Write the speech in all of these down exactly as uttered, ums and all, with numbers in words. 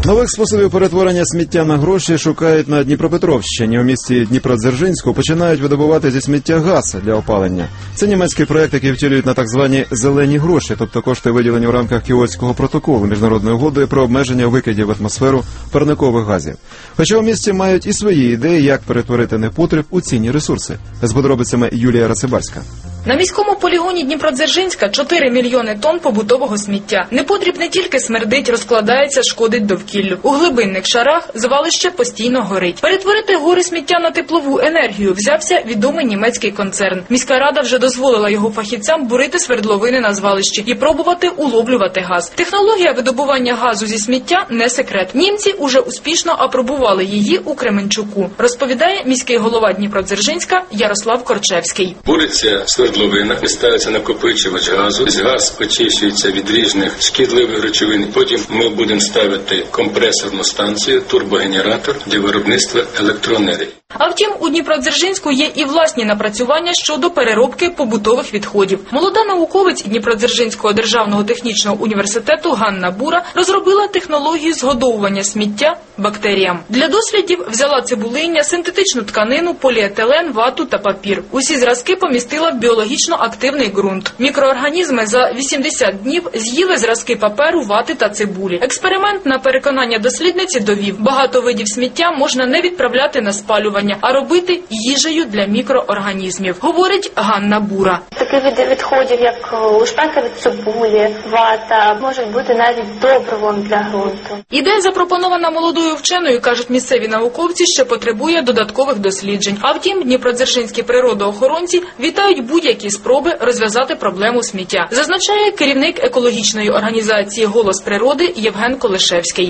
Нових способів перетворення сміття на гроші шукають на Дніпропетровщині. У місті Дніпродзержинську починають видобувати зі сміття газ для опалення. Це німецький проект, який втілюють на так звані «зелені гроші», тобто кошти, виділені в рамках Кіотського протоколу міжнародної угоди про обмеження викидів в атмосферу парникових газів. Хоча у місті мають і свої ідеї, як перетворити непотріб у цінні ресурси. З подробицями Юлія Рацибарська. На міському полігоні Дніпродзержинська чотири мільйони тонн побутового сміття. Непотріб не тільки смердить, розкладається, шкодить довкіллю. У глибинних шарах звалище постійно горить. Перетворити гори сміття на теплову енергію взявся відомий німецький концерн. Міська рада вже дозволила його фахівцям бурити свердловини на звалищі і пробувати уловлювати газ. Технологія видобування газу зі сміття не секрет. Німці уже успішно апробували її у Кременчуку, розповідає міський голова Дніпродзержинська Ярослав Корчевський. Буриться свердловинах, ставиться накопичувач газу, газ очищується від різних шкідливих речовин. Потім ми будемо ставити компресорну станцію, турбогенератор для виробництва електроенергії. А втім, у Дніпродзержинську є і власні напрацювання щодо переробки побутових відходів. Молода науковець Дніпродзержинського державного технічного університету Ганна Бура розробила технологію згодовування сміття бактеріям. Для дослідів взяла цибулиння, синтетичну тканину, поліетилен, вату та папір. Усі зразки помістила в біологічно активний ґрунт. Мікроорганізми за вісімдесят днів з'їли зразки паперу, вати та цибулі. Експеримент, на переконання дослідниці, довів: багато видів сміття можна не відправляти на спалювання, а робити їжею для мікроорганізмів, говорить Ганна Бура. Такі види відходів, як лушпенка від цибулі, вата, можуть бути навіть добривом для ґрунту. Ідея, запропонована молодою вченою, кажуть місцеві науковці, ще потребує додаткових досліджень. А втім, дніпродзержинські природоохоронці вітають будь-які спроби розв'язати проблему сміття, зазначає керівник екологічної організації «Голос природи» Євген Колишевський.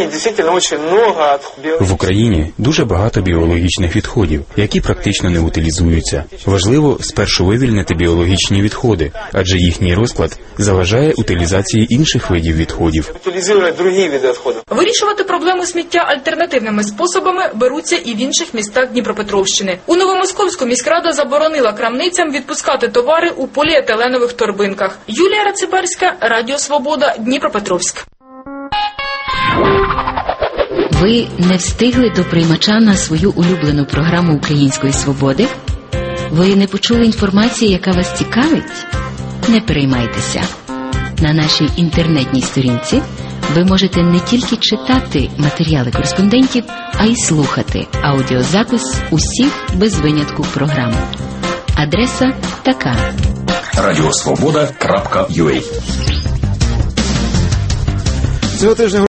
В Україні дуже багато біологічних відходів, які практично не утилізуються. Важливо спершу вивільнити біологічні відходи, адже їхній розклад заважає утилізації інших видів відходів. Вирішувати проблему сміття альтернативними способами беруться і в інших містах Дніпропетровщини. У Новомосковську міськрада заборонила крамницям відпускати товари у поліетиленових торбинках. Юлія Рацибарська, Радіо Свобода, Дніпропетровськ. Ви не встигли до приймача на свою улюблену програму Української свободи? Ви не почули інформації, яка вас цікавить? Не переймайтеся. На нашій інтернетній сторінці ви можете не тільки читати матеріали кореспондентів, а й слухати аудіозапис усіх без винятку програм. Адреса така: радіосвобода крапка ю а. Цього тижня